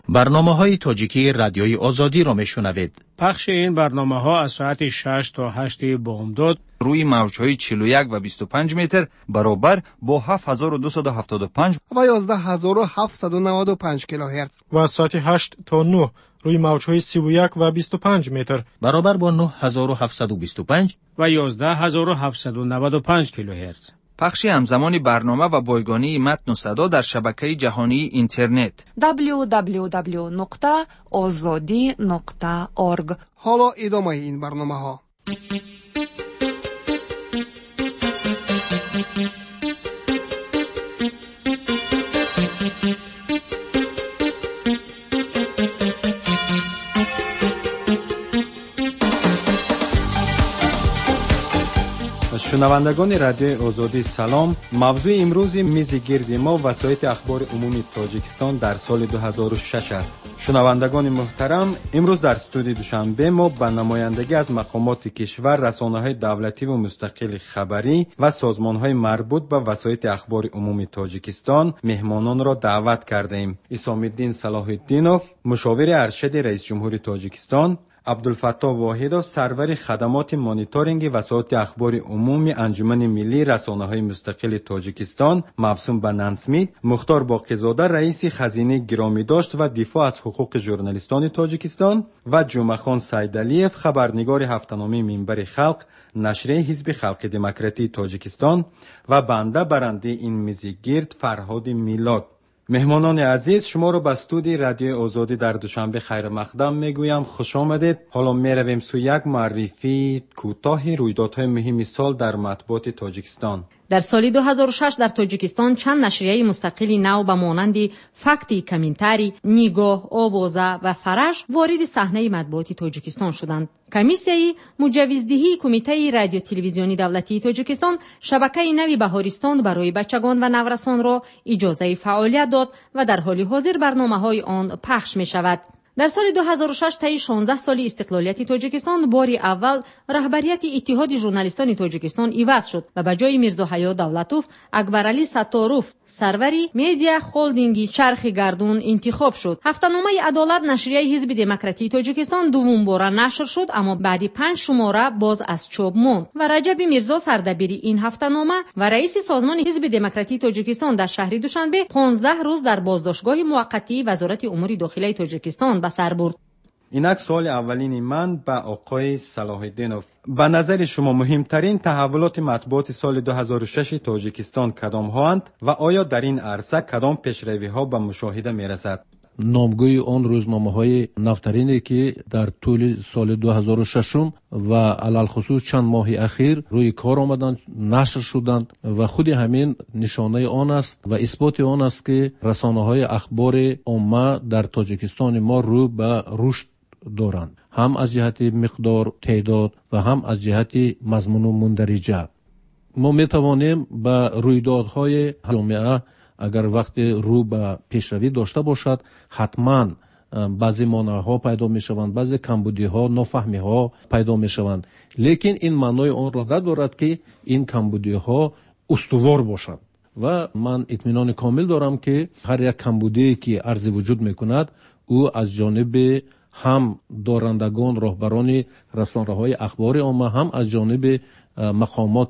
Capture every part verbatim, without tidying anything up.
برنامه‌های تاجیکی رادیوی آزادی را میشنوید. پخش این برنامه‌ها از ساعت شش تا هشت بامداد روی موج‌های چهل و یک و بیست و پنج متر برابر با هفت هزار و دویست و هفتاد و پنج و یازده هزار و هفتصد و نود و پنج کیلوهرتز و از ساعت هشت تا نه روی موج‌های سی و یک و بیست و پنج متر برابر با نه هزار و هفتصد و بیست و پنج و یازده هزار و هفتصد و نود و پنج کیلوهرتز. پخش همزمان برنامه و بایگانی متن و صدا در شبکه جهانی اینترنت دبلیو دبلیو دبلیو نقطه آزادی نقطه اورگ. حالا ادامه این برنامه ها. شنوندگان رادیو آزادی سلام. موضوع امروز میز گرد ما وسایط اخبار عمومی تاجیکستان در سال دو هزار و شش است. شنوندگان محترم، امروز در استودیو دوشنبه ما به نمایندگی از مقامات کشور، رسانه‌های دولتی و مستقل خبری و سازمان‌های مربوط به وسایط اخبار عمومی تاجیکستان مهمانان را دعوت کردیم. اسام‌الدین صلاح الدینوف، مشاور ارشد رئیس جمهور تاجیکستان، عبدالفتاح واحد، سرور خدمات مانیتورینگ وسایط اخبار عمومی انجمن ملی رسانه‌های مستقل تاجیکستان موسوم به نانسمیت، مختار باقی‌زاده رئیس خزینه گرامی داشت و دفاع از حقوق ژورنالیستان تاجیکستان و جمعه‌خان سیدعلیف، خبرنگار هفته‌نامه منبر خلق نشریه حزب خلق دموکراتی تاجیکستان و بنده برنده این میز گرد فرهاد میلاد. مهمانان عزیز، شما رو به استودیو رادیو آزادی در دوشنبه خیر مقدم میگویم. خوش آمدید. حالا میرویم سوی یک معرفی کوتاه رویدادهای مهم سال در مطبوعات تاجیکستان. در سال دو هزار و شش در تاجیکستان چند نشریه مستقل نو به مانند فکتی کامنتاری، نیگاه، آوازه و فرش وارد صحنه مطبوعات تاجیکستان شدند. کمیسیای مجوزدهی کمیته رادیو تلویزیونی دولتی تاجیکستان شبکه نوی بهارستان برای بچگان و نورسان را اجازه فعالیت داد و در حال حاضر برنامه‌های آن پخش می‌شود. در سال دو هزار و شش طی شانزده سال استقلالیت تاجیکستان بار اول رهبریت اتحاد ژورنالیستان تاجیکستان عوض شد و به جای میرزا حیا دولتوف اکبرعلی ستاروف سروری میدیا هولدینگ چرخ گردون انتخاب شد. هفته‌نامه عدالت نشریه حزب دموکراتی تاجیکستان دوم بار نشر شد، اما بعد پنج شماره باز از چاپ ماند و رجب میرزا سردبیر این هفته‌نامه و رئیس سازمان حزب دموکراتی تاجیکستان در شهر دوشنبه پانزده روز در بازداشتگاه موقتی وزارت امور داخلی تاجیکستان به سر برد. اینک سوال اولین من به آقای صلاح الدینوف. به نظر شما مهمترین تحولات مطبوعات سال دو هزار و شش تاجیکستان کدام هاند و آیا در این عرصه کدام پیشروی ها به مشاهده می رسد؟ نامگوی آن روزنامه‌های نفترینی که در طول سال دو هزار و شش و علل خصوص چند ماه اخیر روی کار آمدند، نشر شدند و خود همین نشانه آن است و اثبات آن است که رسانه‌های اخبار عامه در تاجیکستان ما رو به رشد دارند، هم از جهت مقدار، تعداد و هم از جهت مضمون و مندرجه. ما می توانیم به رویدادهای جامعه اگر وقت رو به پیشروی داشته باشد، حتما بعضی مانعها پیدا می شوند، بعضی کمبودی ها، نافهمی ها پیدا می شوند، لیکن این معنای آن را ندارد که این کمبودی ها استوار باشند و من اطمینان کامل دارم که هر یک کمبودی که عرض وجود می کند او از جانب هم دارندگان، راهبران رسانه‌های اخبار عامه، هم از جانب مقامات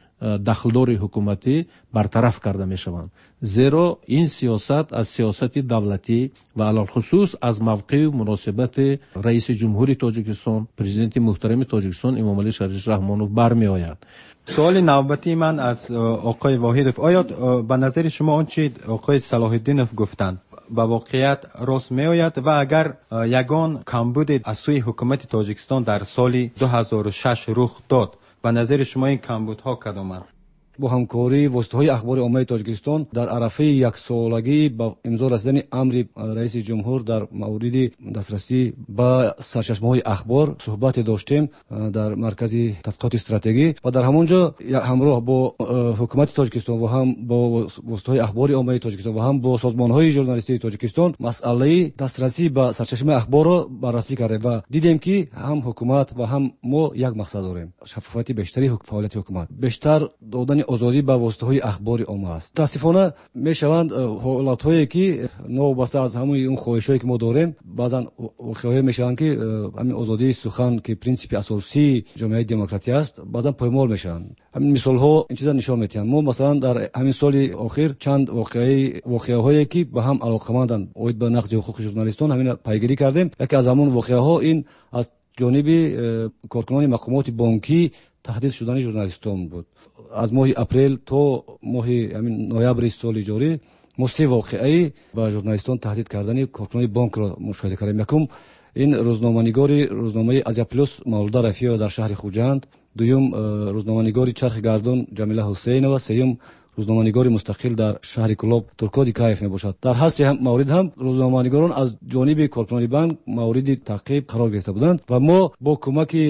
دخلدار حکومتی برطرف کرده می شوند، زیرا این سیاست از سیاست دولتی و علال خصوص از موقع مناسبت رئیس جمهوری تاجیکستان، پرزیدنت محترم تاجیکستان امام علی شریف رحمانوف برمی آید. سوال نوبتی من از آقای واحدوف. آیا به نظر شما آنچه آقای صلاح الدینوف گفتند به واقعیت راست می آید و اگر یگان کمبود از سوی حکومت تاجیکستان در سال دو هزار و شش رخ داد، به نظر شما این کمبودها کدامند؟ با همکاری واسطه‌های اخبار عامه تاجیکستان در عرفه یک سالگی با امضا رسیدن امر رئیس جمهور در مورد دسترسی به سرچشمه‌های اخبار صحبت داشتیم در مرکز تحقیقات استراتژی و در همونجا همراه با حکومت تاجیکستان و هم با واسطه‌های اخبار عامه تاجیکستان و هم با سازمان‌های ژورنالیستی تاجیکستان مسئله دسترسی به سرچشمه اخبار را بررسی کردیم و دیدیم که هم حکومت و هم ما یک مقصد داریم: شفافیت بیشتری فعالیت حکومت، بیشتر دادن ҳамин озодӣ ба воситаҳои ахбори omma аст. мутаассифона мешаванд ҳолатҳое ки новобаста аз ҳамои он хоҳишҳое ки мо дорем баъзан воқеаҳое мешаванд ки ҳамин озодии сухан ки принсипи асосии ҷомеаи демократӣ аст баъзан поймол мешаванд. ҳамин мисолҳо ин чиза нишон медиҳанд. мо масалан дар ҳамин соли охир чанд воқеаи воқеаҳое ки ба ҳам алоқаманданд оид ба нақзи ҳуқуқи журналистон ҳамин пайгирӣ кардем. яке аз ҳамон воқеаҳо ин аз ҷониби коркунони мақомоти бонкӣ таҳдид шудани журналистон буд. аз моҳи апрел то моҳи ҳамин ноябри соли ҷорӣ мо се воқеаи ба журналистон таҳдид кардани коркунони бонкро мушоҳида кардем. якум ин рӯзноманигори рӯзномаи азия плюс мавлуда рафиева дар шаҳри хуҷанд, дуюм рӯзноманигори чархи гардон ҷамила ҳусейнова, сеюм рӯзноманигори мустақил дар шаҳри Кӯлоб Туркоди Каев мебошад. дар ҳар се маврид ҳам рӯзноманигорон аз ҷониби коркунони банк мавриди таъқиб қарор гирифта буданд ва мо бо кӯмаки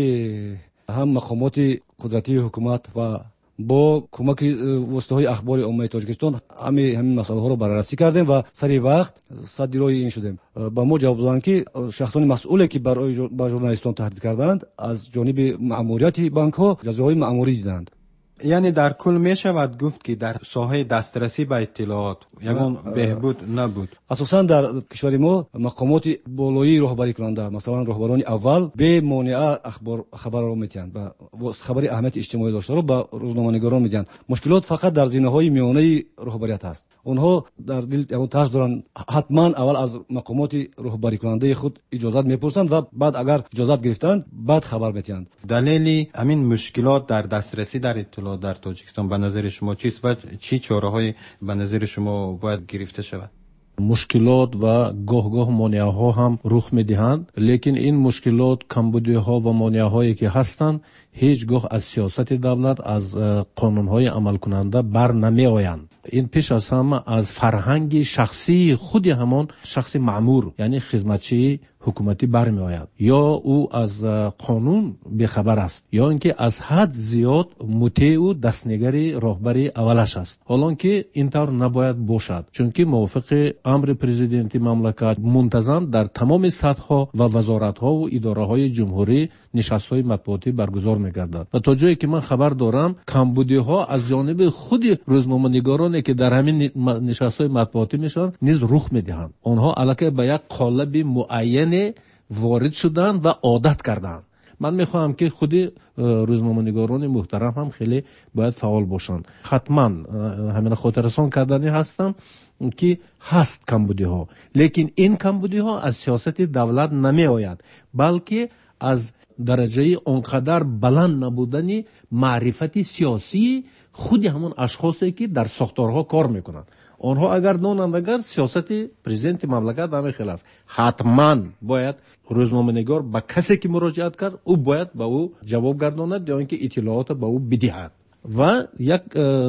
ҳам мақомоти қудратии ҳукумат ва бо кӯмаки воситаҳои ахбори ommaи Тоҷикистон ҳамин ҳамин масъалаҳоро баррасӣ кардем ва сари вақт садди роҳи ин шудем. ба мо ҷавоб доданд ки шахсони масъуле ки барои ба журналистон таҳдид карданд аз ҷониби маъмурияти банкҳо ҷазоҳои маъмурӣ диданд. یعنی در کل می شود گفت که در ساحه دسترسی به اطلاعات یگان بهبود نبود. اساساً در کشور ما مقامات بالایی راهبری کننده مثلا راهبران اول به مانع اخبار خبر را میتیند و خبر اهمیت اجتماعی داشته رو به روزنامه‌نگاران میدن. مشکلات فقط در زینه‌های میانه راهبریت است. اونها در دل یگان ترس دارن حتما اول از مقامات راهبری کننده خود اجازت میپرسند و بعد اگر اجازت گرفتند بعد خبر میتیند. دلیل همین مشکلات در دسترسی در اطلاعات در تاجیکستان به نظر شما چیست و چی چاره‌های به نظر شما باید گرفته شود؟ مشکلات و گاه گاه مانع‌ها هم رخ می‌دهند، لیکن این مشکلات کمبودی‌ها و مانع‌هایی که هستند هیچگاه از سیاست دولت از قانون‌های عمل کننده بر نمی‌آیند. این پیش از همه از فرهنگ شخصی خود همان شخص مأمور یعنی خدمتچی حکومتی برمی آید. یا او از قانون بیخبر است یا اینکه از حد زیاد مطیع و دستنگری راهبری اولش است. حالان که اینطور نباید باشد، چون که موافق امر پرزیدنتی مملکت منتظم در تمام سطح‌ها و وزارت‌ها و اداره‌های جمهوری نشست‌های مطبوعاتی برگزار می‌گردد و تا جایی که من خبر دارم کمبودی‌ها از جانب خود روزنامه‌نگارانی که در همین نشست‌های مطبوعاتی میشن نیز رخ می‌دهند. آنها الکی به یک قالب معین وارد شدن و عادت کردن. من میخواهم که خودی روزنامه‌نگاران محترم هم خیلی باید فعال باشند. حتما همین خاطررسان کردنی هستم که هست کمبودی ها، لیکن این کمبودی ها از سیاست دولت نمی آید بلکه از درجه اونقدر بلند نبودن معرفت سیاسی خود همون اشخاصی که در ساختارها کار میکنند. آنها اگر دانند اگر سیاست پرزیدنت مملکت همه خیلی است، حتما باید روزنامه‌نگار با کسی که مراجعت کرد او باید با او جواب گرداند یا اینکه اطلاعات با او بدهد. و یک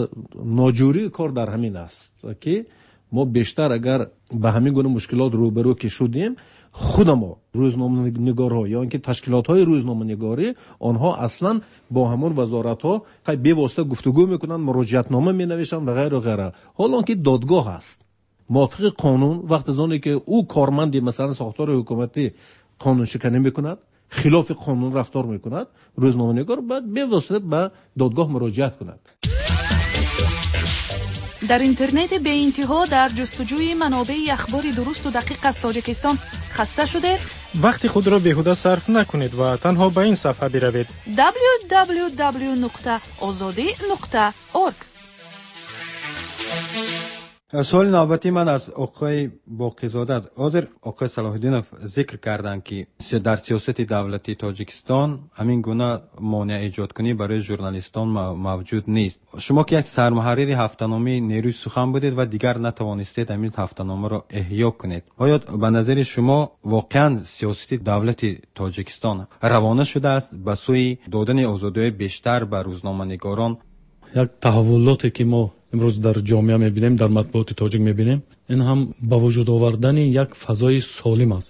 ناجوری کار در همین است که ما بیشتر اگر به همین گونه مشکلات روبرو که شدیم خود ما روزنامه‌نگارها یا اینکه تشکیلات‌های روزنامه‌نگاری آنها اصلا با همون وزارت‌ها به واسطه گفتگو میکنن، مراجعتنامه مینویسن و غیره و غیره. حالا که دادگاه است موافق قانون وقت زانی که او کارمندی مثلا ساختار حکومتی قانون شکنی میکند خلاف قانون رفتار میکند روزنامه‌نگار باید به واسطه به دادگاه مراجعت کند. در اینترنت به انتها در جستجوی منابع اخباری درست و دقیق از تاجیکستان خسته شده؟ وقتی خود را بیهوده صرف نکنید و تنها به این صفحه بروید دبلیو دبلیو دبلیو نقطه آزادی نقطه اورگ. سوال نوبتی من از آقای باقی‌زاده است. حاضر آقای صلاح الدینов ذکر کردند که در سیاست دولتی تاجیکستان همین گونه مانع ایجاد کنی برای ژورنالیستان موجود نیست. شما که یک سرمحرر هفته‌نامه نیروی سخن بودید و دیگر نتوانستید همین هفته‌نامه را احیا کنید. آیا به نظر شما واقعا سیاست دولتی تاجیکستان روانه شده است به سوی دادن آزادی بیشتر به روزنامه‌نگاران؟ یک تحولاتی که ما امروز در جامعه میبینیم، در مطبوعات تاجیک میبینیم، این هم با وجود آوردن یک فضای سالم است.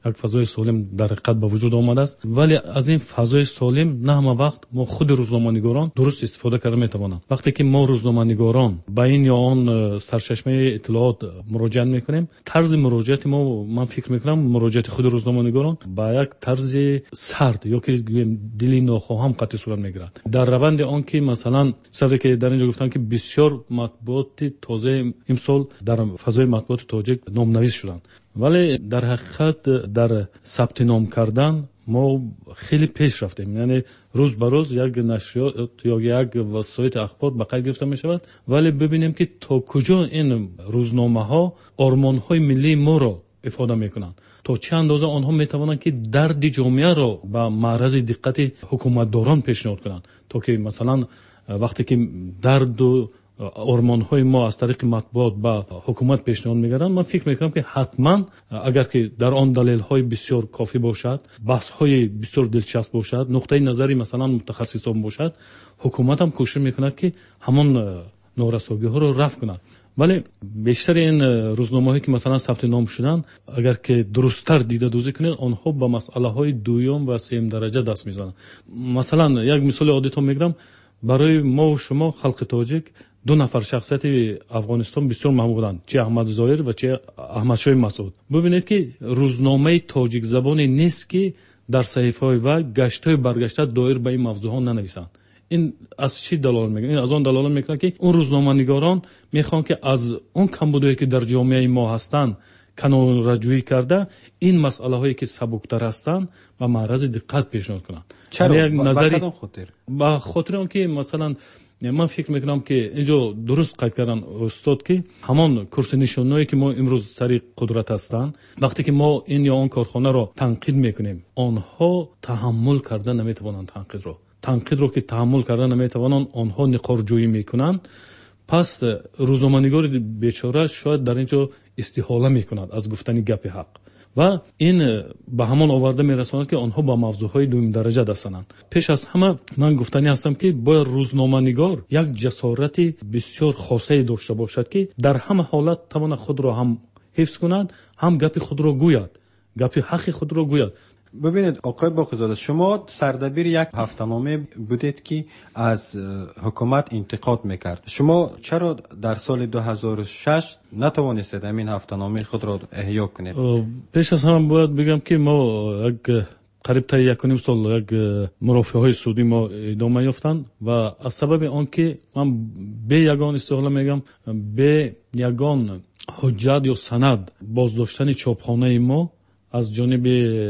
یک فضای سالم در حقیقت به وجود آمده است، ولی از این فضای سالم نه همه وقت ما خود روزنامه‌نگاران درست استفاده کرده میتوانند. وقتی که ما روزنامه‌نگاران به این یا آن سرچشمه اطلاعات مراجعه میکنیم، طرز مراجعت ما، من فکر میکنم مراجعت خود روزنامه‌نگاران با یک طرز سرد یا که دلی ناخواهم قطع صورت میگیرد. در روند آن که مثلا صدر که در اینجا گفتن که بسیار مطبوعات تازه امسال در فضای مطبوعات تاجیک نامنویس شدند، ولی در حقیقت در ثبت نام کردن ما خیلی پیش رفتیم. یعنی روز به روز یک نشریات یا یک وسایل اخبار به قید گرفته می شود، ولی ببینیم که تا کجا این روزنامه ها آرمان های ملی ما را افاده می کنند، تا چه اندازه آنها می توانند که درد جامعه را به معرض دقت حکومتداران پیشنهاد کنند، تا که مثلا وقتی که درد و آرمان های ما از طریق مطبوعات به حکومت پیشنهاد میگردند، من فکر میکنم که حتما اگر که در آن دلیل های بسیار کافی باشد، بحث های بسیار دلچسب باشد، نقطه نظری مثلا متخصصان باشد، حکومت هم کوشش میکند که همان نارسایی ها رو رفع کند. ولی بیشتر این روزنامه هایی که مثلا ثبت نام شدن، اگر که درستتر دیده دوزی کنید، آنها با مسئله های دوم و سوم درجه دست میزنند. مثلا یک مثال عادی میگم، برای ما و شما خلق تاجیک دو نفر شخصیت افغانستان بسیار مهم بودند، چه احمد ظاهر و چه احمد شاه مسعود. ببینید که روزنامه تاجیک زبانی نیست که در صحیفه های و گشت های برگشته دایر به این موضوع ها ننویسند. این از چی دلالت میکنه؟ این از آن دلالت میکنه که اون روزنامه نگاران میخوان که از اون کمبودی که در جامعه ما هستند کنون رجوعی کرده، این مسئله هایی که سبکتر هستند و معرض دقت پیشنهاد کنند. چرا؟ یک نظری با خاطر با خاطر اون که مثلا من فکر میکنم که اینجا درست قید کردن استاد که همان کورس نشانه‌ای که ما امروز سری قدرت هستند، وقتی که ما این یا آن کارخانه را تنقید میکنیم، آنها تحمل کردن نمیتوانند تنقید رو تنقید رو که تحمل کردن نمیتوانند، آنها نقارجویی میکنند. پس روزنامه‌نگار بیچاره شاید در اینجا استحاله میکند از گفتن گپ حق و این به همان آورده میرساند که آنها با موضوعهای دوم درجه دستند. پیش از همه من گفتنی هستم که باید روزنامه‌نگار یک جسارت بسیار خاصه داشته باشد که در همه حالت توان خود را هم حفظ کند، هم گپ خود را گوید، گپ حق خود را گوید. ببینید آقای باقی‌زاده، شما سردبیر یک هفته‌نامه بودید که از حکومت انتقاد میکرد. شما چرا در سال دو هزار و شش نتوانستید همین هفته‌نامه خود را احیا کنید؟ پیش از همه باید بگم که ما یک قریب تا یک و نیم سال یک مرافعه های سودی ما ادامه یافتند و از سبب آن که من به یگان استحاله میگم، به یگان حجت یا سند بازداشتن چاپخانه ما از جانب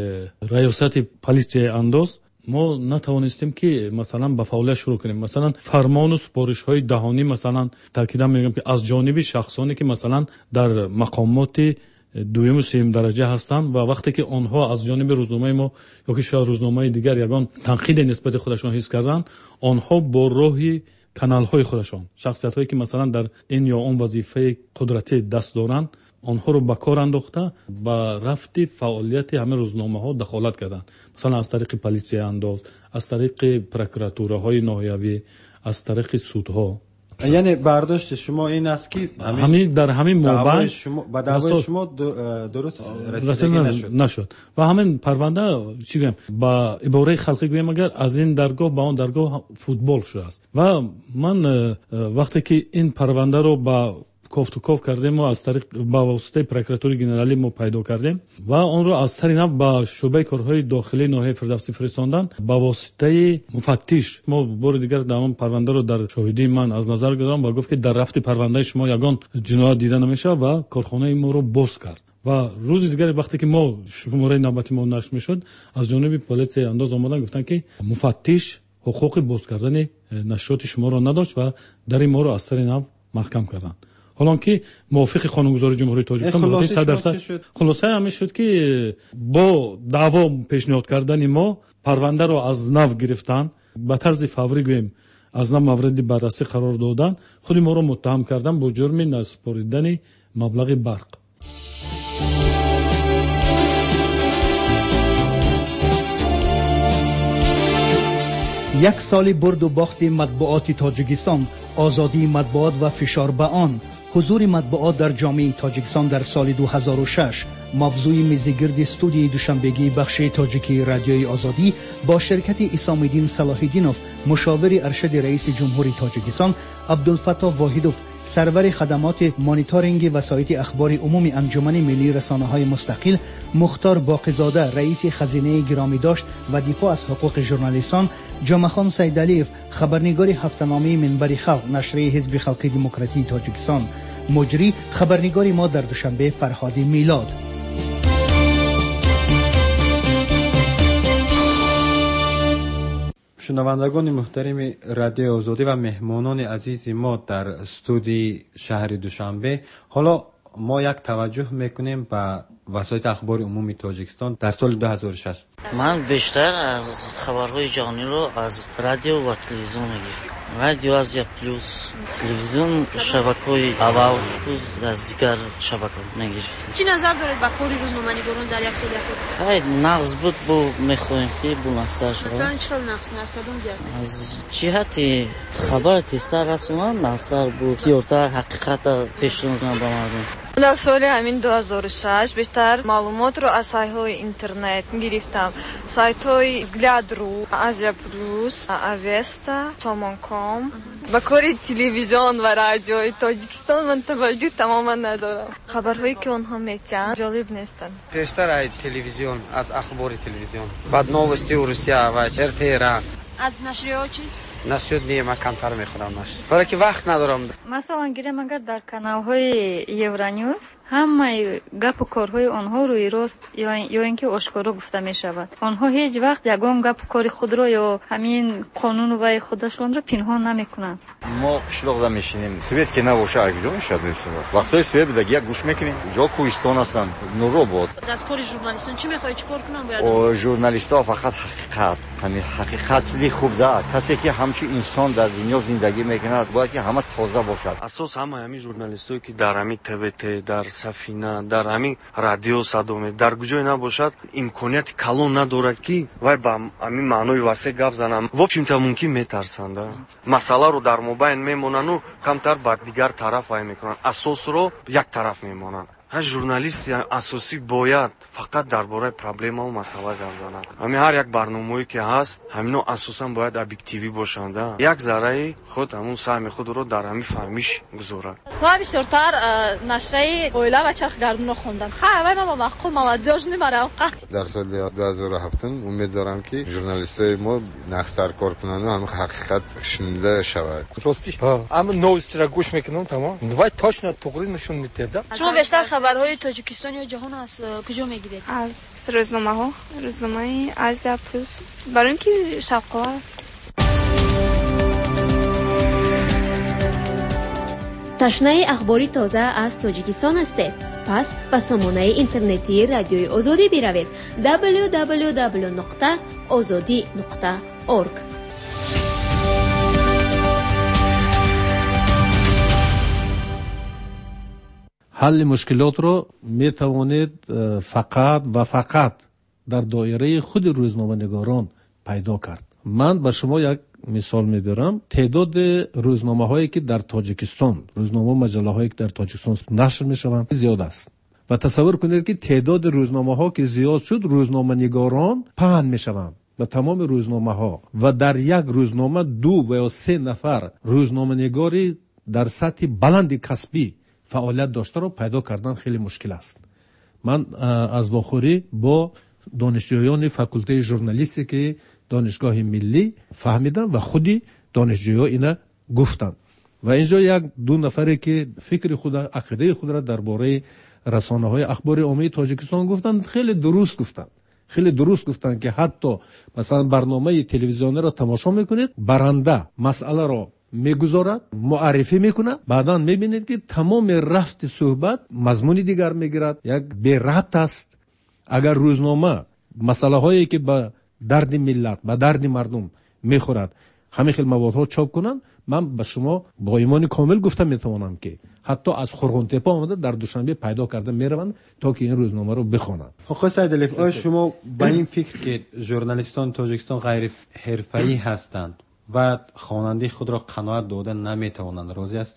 ریاست پلیس انداز ما نتوانستیم که مثلا به فعالیت شروع کنیم. مثلا فرمان و سپارش های دهانی مثلا تاکیدم میگم که از جانب شخصانی که مثلا در مقامات دوم و سوم درجه هستند و وقتی که آنها از جانب روزنامه ما یا که شاید روزنامه دیگر یگان تنقید نسبت خودشان حس کردن، آنها با راهی کانال های خودشان، شخصیت هایی که مثلا در این یا اون وظیفه قدرتی دست دارند، آنها رو به کار انداخته با رفت فعالیت همه روزنامه ها دخالت کردن. مثلا از طریق پلیس انداز، از طریق پروکراتوره های ناحیوی، از طریق سودها. یعنی برداشت شما این است که همین در همین موقع شما با دعوای شما درست رسیدگی نشد. نشد و همین پرونده چی گویم با عباره خلقی گویم اگر از این درگاه به آن درگاه فوتبال شده است و من وقتی که این پرونده رو با کوفت و کوف کردیم و از طریق با واسطه پروکراتوری گنرالی ما پیدا کردیم و آن را از طریق نو با شعبه کارهای داخلی ناحیه فردوسی فرستاندن با واسطه مفتش. ما بار دیگر دامن پرونده رو در شاهدی من از نظر گرفتم و گفت که در رفت پرونده شما یگان جنایت دیده نمیشه و کارخانه ما رو باز کرد. و روز دیگر وقتی که ما شماره نوبتی ما نشر میشد، از جانب پلیس انداز آمدن گفتن که مفتش حقوق باز کردن نشریات شما رو نداشت و در ما رو از طریق نو محکم کردن. حالا که موافق قانونگذار جمهوری تاجیکستان بودیم صد درصد خلاصه همین شد که با دعوا پیشنهاد کردن ما پرونده رو از نو گرفتن، به طرز فوری گویم از نو مورد بررسی قرار دادن، خود ما رو متهم کردن با جرم نسپاریدن مبلغ برق. یک سال برد و باخت مطبوعات تاجیکستان، آزادی مطبوعات و فشار به آن، حضور مطبوعات در جامعه تاجیکستان در سال دو هزار و شش موضوع میزگرد استودیوی دوشنبگی بخش تاجیکی رادیوی آزادی با شرکت اسام الدین صلاح الدینوف مشاور ارشد رئیس جمهوری تاجیکستان، عبدالفتاح واحدوف سرور خدمات مانیتورینگ وسایط اخبار عمومی انجمن ملی رسانه‌های مستقل، مختار باقی‌زاده رئیس خزینه گرامی داشت و دفاع از حقوق ژورنالیستان، جمعخان سیدعلیف خبرنگار هفته‌نامه منبر خلق نشریه حزب خلقی دموکراتی تاجیکستان، مجری خبرنگار ما در دوشنبه فرهاد میلاد. شنوندگان محترم رادیو آزادی و مهمانان عزیز ما در استودیو شهر دوشنبه، حالا ما یک توجه میکنیم به وسایط اخبار عمومی تاجیکستان در سال دو هزار و شش. من بیشتر از خبرهای جهانی رو از رادیو و تلویزیون میگیرم. رادیو آزیا پلوس، تلویزیون شبکه‌های اول پلوس از دیگر شبکه میگیرم. چی نظر دارید به کاری روزنامه‌نگاران در یک سال اخیر؟ خیلی نقص بود، بو میخوایم که بلندتر شد. مثلا چه نقص از کدوم جهت؟ از جهت خبر تیزتر رسوندن نقص بود، زیادتر حقیقت پیشرفت به مردم. در سال همین دو هزار و شش بیشتر معلومات رو از سایت‌های اینترنت گرفتم. سایت‌های взгляд رو، آزیا پلوس، اوستا، سامان کام. با کاری تلویزیون و رادیوی تاجیکستان من توجه تماما ندارم. خبرهایی که آنها میگن جالب نیستن. بیشتر از تلویزیون، از اخبار تلویزیون. بعد نوستی روسیه و ارت ایران. از نشریه‌ها چی؟ نشریه نه من کمتر میخونم نشریه. برای که وقت ندارم. مثلا گیرم اگر در کانال‌های یورانیوز همه گپ و کارهای آنها روی راست یا یا اینکه آشکارا گفته می شود. آنها هیچ وقت یگان گپ و کار خود را یا همین قانون و خودشان را پنهان نمی کنند. ما قشلاقدا میشینیم. سویت که نباشه اگه میشد میشه. وقتی سویت بده یک گوش میکنیم. جا کوهستان هستند. نورو بود. از کار ژورنالیستان چی میخوای چیکار کنن باید؟ او ژورنالیست‌ها فقط حقیقت، همین حقیقت چیزی خوب ده. کسی که همچین انسان در دنیا زندگی میکند باید که همه تازه باشد. اساس همه همین ژورنالیستایی که در همین تبت، در سفینه، در همین رادیو صدومه در کجای نباشد امکانیت کلان ندارد که وای با همین معنای واسه گپ زنم. в общем-то ممکن میترسند. مسئله رو در مابین میمونن و کمتر بر دیگر طرف وای میکنن. اساس رو یک طرف میمونن. هر ژورنالیست اساسی باید فقط درباره پرابلم و مسئله گپ زند. همین هر یک برنامه‌ای که هست همینا اساسا باید ابجکتیوی باشند. یک ذره خود همون سهم خود رو در همین فهمیش گذارد. ما بسیارتر نشریه اویلا و چرخگردون رو خوندم. خیلی من با مخکو مالادیاج نمیرم. در سال دو هزار و هفت امید دارم که ژورنالیستای ما نقصر کار کنن و همون حقیقت شنیده شود. راستی اما نوست را گوش میکنم تمام. وای точно توغری نشون میده. شما بیشتر خبرهای تاجیکستان یا جهان از کجا میگیرید؟ از روزنامه‌ها، روزنامه آزیا پلوس. برای اینکه شبکه است. تشنه اخباری تازه از تاجیکستان هستید؟ پس به سامانه اینترنتی رادیوی آزادی بروید دبلیو دبلیو دبلیو نقطه آزادی نقطه اورگ. حل مشکلات رو می توانید فقط و فقط در دایره خود روزنامه‌نگاران پیدا کرد. من به شما یک مثال میبرم. تعداد روزنامه هایی که در تاجیکستان، روزنامه و مجله هایی که در تاجیکستان نشر میشوند زیاد است. و تصور کنید که تعداد روزنامه ها که زیاد شد، روزنامه نگاران پهن میشوند و تمام روزنامه ها و در یک روزنامه دو و یا سه نفر روزنامه نگاری در سطح بلند کسبی فعالیت داشته رو پیدا کردن خیلی مشکل است. من از واخوری با دانشجویان فاکولته ژورنالیستی که دانشگاه ملی فهمیدم و خودی دانشجوها اینا گفتن و اینجا یک دو نفری که فکر خود، عقیده خود را درباره رسانه‌های اخبار عمومی تاجیکستان گفتن، خیلی درست گفتن. خیلی درست گفتن که حتی مثلا برنامه تلویزیونی را تماشا میکنید، برنده مسئله را میگذارد، معرفی میکنه، بعدا میبینید که تمام رفت صحبت مضمون دیگر میگیرد، یک بی ربط است. اگر روزنامه مسئله هایی که به درد ملت، به درد مردم میخورد همه خیلی موادها چاپ کنن، من به شما با ایمان کامل گفتم میتوانم که حتی از خورغونتپا آمده در دوشنبه پیدا کرده میروند تا که این روزنامه رو بخوانند. آقای سیدعلیف، آیا شما با این فکر که ژورنالیستان تاجیکستان غیر حرفه‌ای هستند و خواننده خود را قناعت داده نمیتوانند راضی هستید؟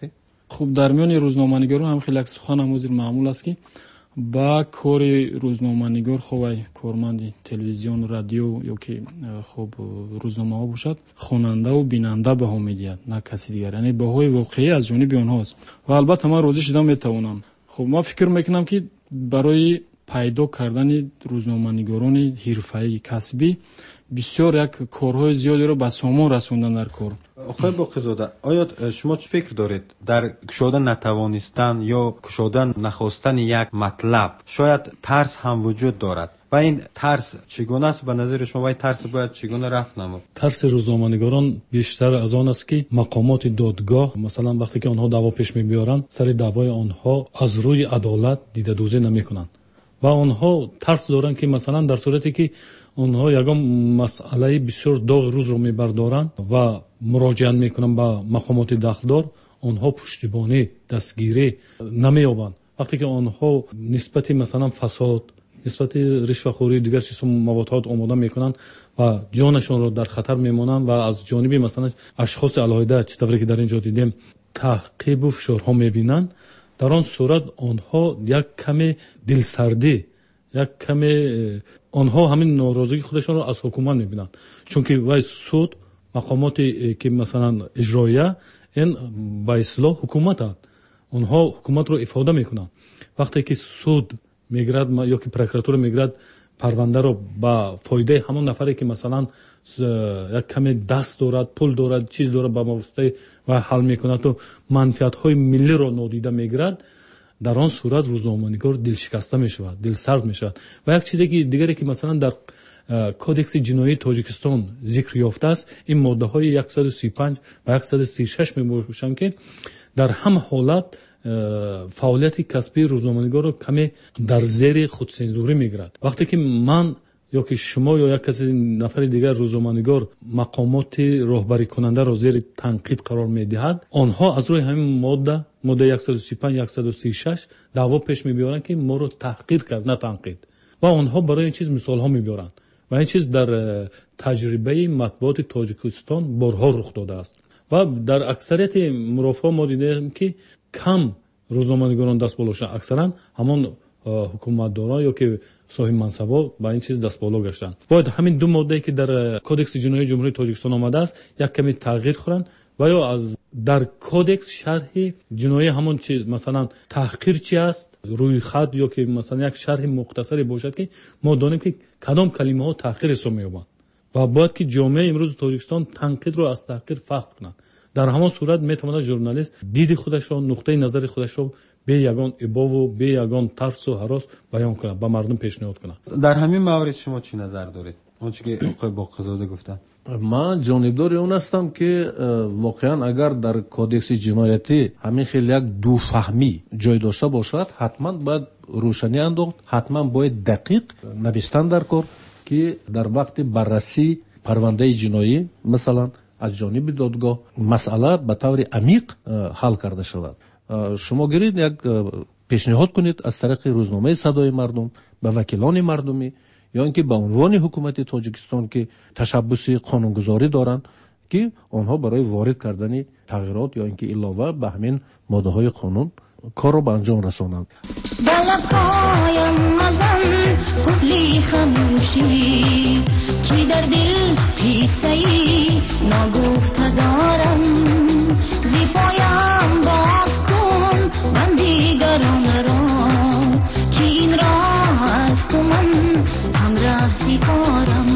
خب در میان روزنامه‌نگاران هم خیلی سخن اموزیر معمول است که با کار روزنامه‌نگار خوای کارمند تلویزیون رادیو یا که خب روزنامه ها باشد خواننده و بیننده به هم میدهد نه کسی دیگر، یعنی بهای واقعی از جانب آنهاست و البته من راضی شدم میتوانم. خب ما فکر میکنم که برای پیدا کردن روزنامه‌نگاران حرفه‌ای کسبی بسیار یک کارهای زیادی رو به سامان رسوندن در کار. آقای باقی‌زاده، آیا شما چه فکر دارید در گشودن نتوانستن یا گشودن نخواستن یک مطلب شاید ترس هم وجود دارد و این ترس چگونه است به نظر شما؟ این ترس باید چگونه رفت نمود؟ ترس روزنامه‌نگاران بیشتر از آن است که مقامات دادگاه مثلا وقتی که آنها دعوا پیش می‌برند سر دعوای آنها از روی عدالت دیده‌دوزی نمی‌کنند و آنها ترس دارند که مثلا در صورتی که آنها یگان مسئله بسیار داغ روز رو میبردارند و مراجعه میکنند به مقامات داخلدار، آنها پشتیبانی دستگیری نمییابند. وقتی که آنها نسبت مثلا فساد، نسبت رشوه‌خوری دیگر چیز مواد آماده میکنند و جانشان رو در خطر میمانند و از جانب مثلا اشخاص علیحده چطوری که در اینجا دیدیم تعقیب و فشارها میبینند، در آن صورت آنها یک کمی دلسردی، یک کمی آنها همین ناراضگی خودشان رو از حکومت میبینند، چون که وای سود مقامات که مثلا اجرایه این با اصلاح حکومت هست، آنها حکومت رو افاده میکنند. وقتی که سود میگرد یا که پروکراتور میگرد پرونده رو با فایده همون نفری که مثلا یک کمی دست دارد، پول دارد، چیز دارد با واسطه و حل میکنه تو منفعت های ملی رو نادیده میگیرد، در آن صورت روزنامه‌نگار دل شکسته میشود، دل سرد میشود. و یک چیزی که دیگری که مثلا در کودکس جنایی تاجیکستان ذکر یافته است، این ماده های صد و سی و پنج و صد و سی و شش میباشند که در هم حالت فعالیت کسبی روزنامه‌نگار رو کمی در زیر خودسانسوری میگیرد. وقتی که من یا که شما یا یک کسی نفر دیگر روزنامه‌نگار مقامات راهبری کننده را زیر تنقید قرار میدهد، آنها از روی همین ماده ماده صد و سی و پنج صد و سی و شش دعوا پیش میبرند که ما رو تحقیر کرد نه تنقید، و آنها برای این چیز مثال ها میبرند و این چیز در تجربه مطبوعات تاجیکستان بارها رخ داده است و در اکثریت مرافعات ما دیدیم که کم روزنامه‌نگاران دست بالا شدند، اکثرا همان حکومتداران یا که صاحب منصبا با این چیز دست بالا گشتند. باید همین دو ماده که در کودکس جنایی جمهوری تاجیکستان آمده است یک کمی تغییر خورند و یا از در کودکس شرح جنایی همون چیز مثلا تحقیر چی است روی خط یا که مثلا یک شرح مختصری باشد که ما دانیم که کدام کلمه ها تحقیر حساب می‌یابند و باید که جامعه امروز تاجیکستان تنقید رو از تحقیر فرق کنند. در همان صورت میتواند ژورنالیست دید خودش را، نقطه نظر خودش را به یگان ابا و به یگان ترس و هراس بیان کند، به مردم پیشنهاد کند. در همین مورد شما چی نظر دارید؟ اونچه که آقای باقی‌زاده گفتن. من جانبدار اون هستم که واقعا اگر در کودکس جنایتی همین خیلی یک دو فهمی جای داشته باشد، حتما باید روشنی انداخت، حتما باید دقیق نوشتن در کار که در وقت بررسی پرونده جنایی مثلا از جانب دادگاه مسئله به طور عمیق حل کرده شود. شما گرید یک پیشنهاد کنید از طریق روزنامه صدای مردم به وکیلان مردمی یا اینکه به عنوان حکومت تاجیکستان که تشبث قانونگذاری دارند که آنها برای وارد کردن تغییرات یا اینکه علاوه به همین ماده های قانون کار را به انجام رسانند. بلب‌هایم مزن قفلی خموشی چی در دل قیصه‌ای ناگفته دارم، زی پایم باز کن بندیگران را که این راه است و من همراه سپارم.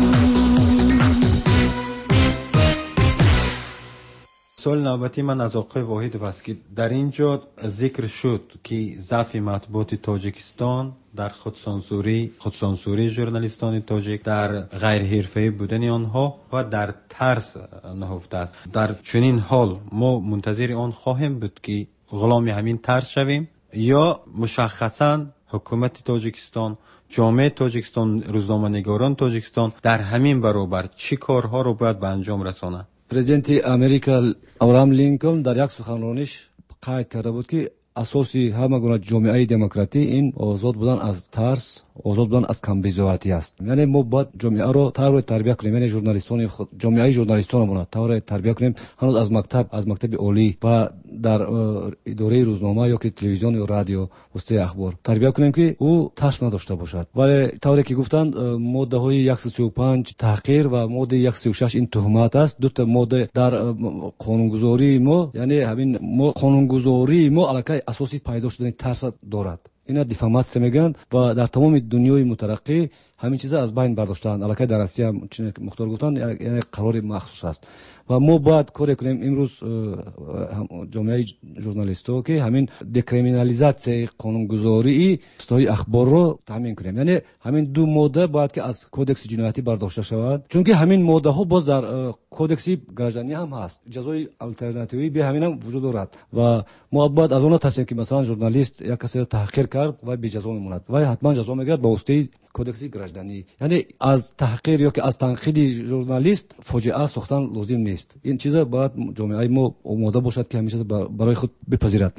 سوال نوبتی من از آقای واحد است که در اینجا ذکر شد که ضعف مطبوعات تاجیکستان در خودسانسوری خودسانسوری ژورنالیستان تاجیک، در غیر حرفه‌ای بودن آنها و در ترس نهفته است. در چنین حال ما منتظر آن خواهیم بود که غلام همین ترس شویم یا مشخصاً حکومت تاجیکستان، جامعه تاجیکستان، روزنامه‌نگاران تاجیکستان در همین برابر چی کارها رو باید به انجام رسانند؟ президенти Америка Авраам Линкольн дар як суханрониш қайд карда буд ки асоси ҳама гуна ҷомеаи демократӣ ин озод будан аз тарс озод будан аз камбизоатӣ аст. Яъне мо бояд ҷомеаро тавре тарбия кунем, яъне журналистони худ ҷомеаи журналистонамона тавре тарбия кунем ҳанӯз аз мактаб аз мактаби олӣ ва дар идораи рӯзнома ё ки телевизион ё радио воситаи ахбор тарбия кунем ки ӯ тарс надошта бошад. Вале тавре ки гуфтанд моддаҳои яксад سی و پنج таҳқир ва моддаи яксад سی و шаш ин туҳмат аст. дута модда дар қонунгузории мо, яъне ҳамин мо қонунгузории мо аллакай асоси пайдо шудани тарс дорад. ина дифаматсия мегӯянд ва дар тамоми дунёи мутараққӣ ҳамин чиза аз байн бардоштаанд. аллакай дар Россия чуне мухтор гуфтанд яъне қарори махсус аст ва мо бояд коре кунем имрӯз ҷомеаи журналистҳо ки ҳамин декриминализатсияи қонунгузории воситаҳои ахборро таъмин кунем. яъне ҳамин ду модда бояд ки аз кодекси ҷиноятӣ бардошта шавад, чунки ҳамин моддаҳо боз дар кодекси гражданӣ ҳам ҳаст. ҷазои алтернативӣ бе ҳамин ҳам вуҷуд дорад ва мо бояд аз он тарсем ки масалан журналист як касе таҳқир кард ва беҷазо мемонад, вай ҳатман ҷазо мегирад ба воситаи кодекси гражданӣ. яъне аз таҳқир ё ки аз танқиди журналист фоҷиа сохтан лозим нест. ин чиза бояд ҷомеаи мо омода бошад ки ҳамин чиза барои худ бипазирад.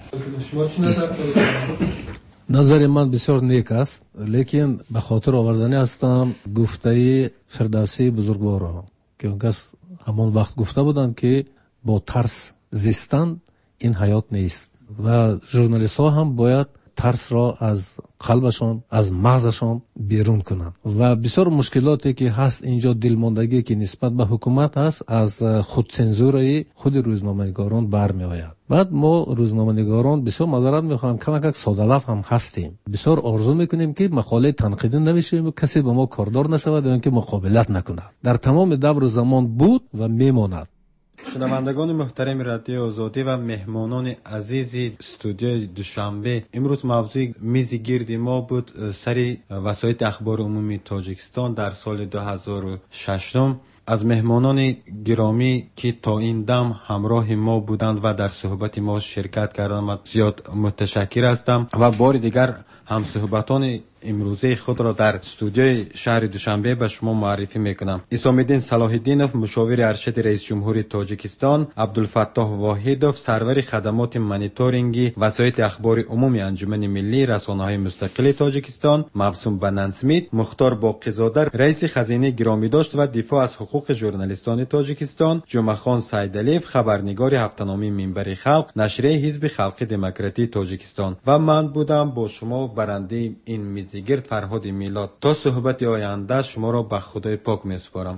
назари ман бисёр нек аст, лекин ба хотир оварданӣ ҳастам гуфтаи фирдавсии бузургворо ки он кас ҳамон вақт гуфта буданд ки бо тарс зистан ин ҳаёт нест ва журналистҳо ҳам бояд тарсро аз қалбашон аз мағзашон берун кунанд ва бисёр мушкилоте ки ҳаст инҷо дилмондагие ки нисбат ба ҳукумат ҳаст аз худсензураи худи рӯзноманигорон бармеояд. баъд мо рӯзноманигорон бисёр мазорат мехоҳам, камакак содалаф ҳам ҳастем, бисёр орзу мекунем ки мақолаи танқидӣ навишем, касе ба мо кордор нашавад ё ин ки муқобилат накунад. дар тамоми давру замон буд ва мемонад. шунавандагони муҳтарами радиои озодӣ ва меҳмонони азизи студияи душанбе, имрӯз мавзӯи мизи гирди мо буд сари васоити ахбори умумии тоҷикистон дар соли ду ҳазору шашум. аз меҳмонони гиромӣ ки то ин дам ҳамроҳи мо буданд ва дар суҳбати мо ширкат карданд зиёд муташаккир ҳастам ва бори дигар ҳамсуҳбатони имрӯзаи худро дар студияи шаҳри душанбе ба шумо муаррифӣ мекунам. исомиддин салоҳиддинов, мушовири аршади раисҷумҳури тоҷикистон, абдулфаттоҳ воҳидов, сарвари хадамоти мониторинги васоити ахбори умуми анҷумани миллии расонаҳои мустақили тоҷикистон, мавсум банансмит, мухтор боқизода, раиси хазинаи гиромидошт ва дифоъ аз ҳуқуқи журналистони тоҷикистон, ҷумъахон сайдалиев, хабарнигори ҳафтаномаи минбари халқ, нашрияи ҳизби халқи демократии тоҷикистон ва ман будам бо шумо барандаи ин мизигирд Фарҳоди Милод. то суҳбати оянда шуморо ба Худои пок месупорам.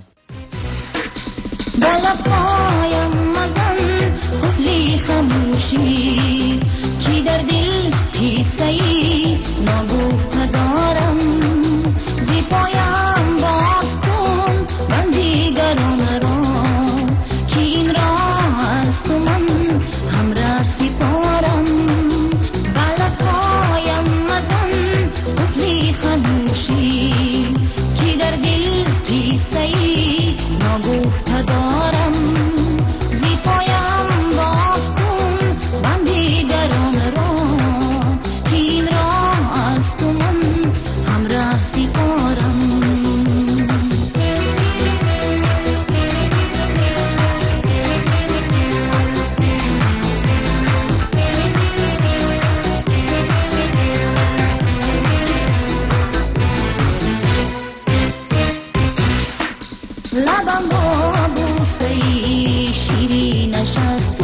بالقایم مزن قفلی خموشی چی در دل حیثه‌ای نگفته دارم زی پایم باز کن بندیگران را که این راه است و من همراه سپارم بالقایم مزن قفلی خموشی چی در دل حیثه‌ای نگفته دارم زی پایم باز کن بندیگران را که این راه است و من همراه سپارم لبم با بوسه شیرین نشست